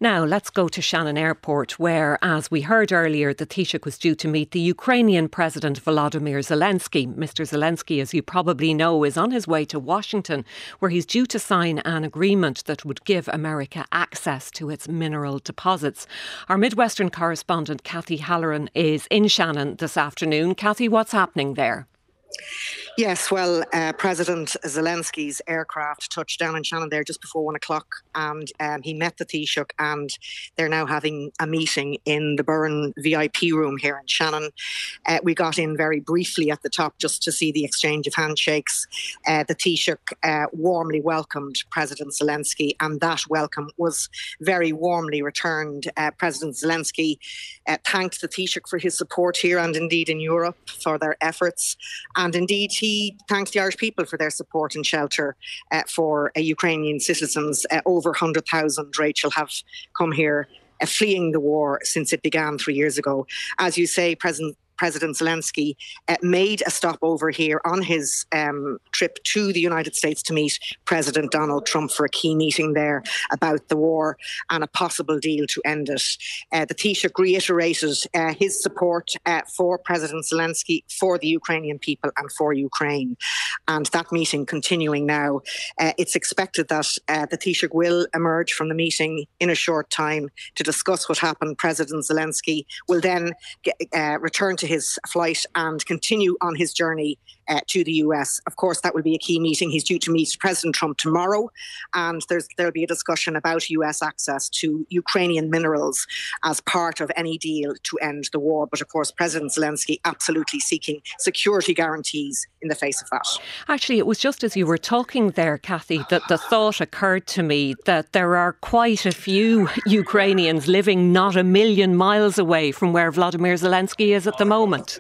Now, let's go to Shannon Airport, where, as we heard earlier, the Taoiseach was due to meet the Ukrainian President Volodymyr Zelensky. Mr. Zelensky, as you probably know, is on his way to Washington, where he's due to sign an agreement that would give America access to its mineral deposits. Our Midwestern correspondent, Kathy Halloran, is in Shannon this afternoon. Kathy, what's happening there? Yes, well, President Zelensky's aircraft touched down in Shannon there just before 1 o'clock, and he met the Taoiseach, and they're now having a meeting in the Burren VIP room here in Shannon. We got in very briefly at the top just to see the exchange of handshakes. The Taoiseach warmly welcomed President Zelensky, and that welcome was very warmly returned. President Zelensky thanked the Taoiseach for his support here and indeed in Europe for their efforts, and indeed he thanks the Irish people for their support and shelter for Ukrainian citizens. Over 100,000, Rachel, have come here fleeing the war since it began 3 years ago. As you say, President Zelensky made a stopover here on his trip to the United States to meet President Donald Trump for a key meeting there about the war and a possible deal to end it. The Taoiseach reiterated his support for President Zelensky, for the Ukrainian people and for Ukraine. And that meeting continuing now, it's expected that the Taoiseach will emerge from the meeting in a short time to discuss what happened. President Zelensky will then return to his flight and continue on his journey to the US. Of course, that will be a key meeting. He's due to meet President Trump tomorrow, and there'll be a discussion about US access to Ukrainian minerals as part of any deal to end the war. But of course, President Zelensky absolutely seeking security guarantees in the face of that. Actually, it was just as you were talking there, Kathy, that the thought occurred to me that there are quite a few Ukrainians living not a million miles away from where Volodymyr Zelensky is at the moment.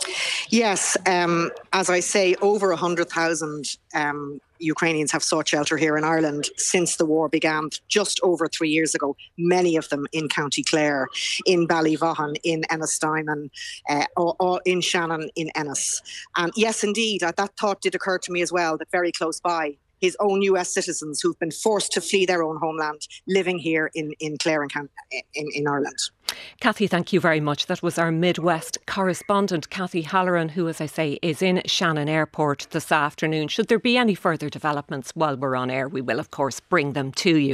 Yes, as I say, over 100,000 Ukrainians have sought shelter here in Ireland since the war began just over 3 years ago, many of them in County Clare, in Ballyvaughan, in Ennistimon, or in Shannon, in Ennis. And yes, indeed, that thought did occur to me as well, that very close by, his own US citizens who've been forced to flee their own homeland, living here in Clare in Ireland. Kathy, thank you very much. That was our Midwest correspondent, Kathy Halloran, who, as I say, is in Shannon Airport this afternoon. Should there be any further developments while we're on air, we will, of course, bring them to you.